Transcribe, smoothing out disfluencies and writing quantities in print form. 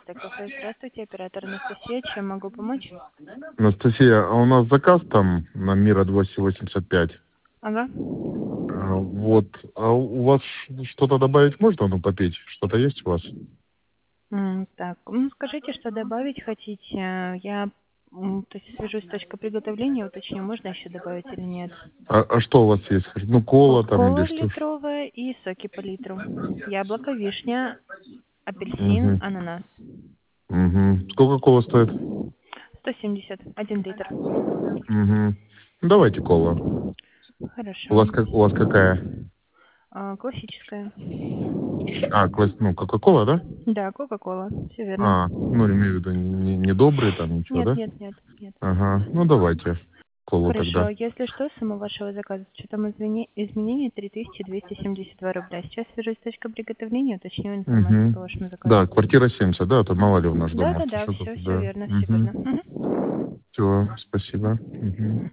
кафе. Здравствуйте, оператор Анастасия. Чем могу помочь? Анастасия, а у нас заказ там на Мира 285. Ага. Вот. А у вас что-то добавить можно, ну, попить? Что-то есть у вас? Так, скажите, что добавить хотите. Я то есть свяжусь с точкой приготовления, уточню, можно еще добавить или нет. А что у вас есть? Ну, кола там Кола или что? литровая и соки по литру. Яблоко, вишня, апельсин, Угу. ананас. Угу. Сколько кола стоит? 170, 1 литр. Угу. Давайте кола. У Хорошо. вас у вас какая? Классическая. Ну, Кока-кола, да? Да, Кока-кола. Все верно. Ну, имею в виду, не добрый там, ничего, Нет, да? нет, нет, нет. Ага. Ну, давайте колу Хорошо, тогда. если что, сумма вашего заказа с учетом изменений 3272 рубля. Сейчас свяжусь с точкой приготовления, уточню информацию по Угу. вашему заказу. Да, квартира 70, да, а то мало ли у нас дома. Да, все Да. верно, все Угу. верно. Мгм. Все, спасибо. Мгм.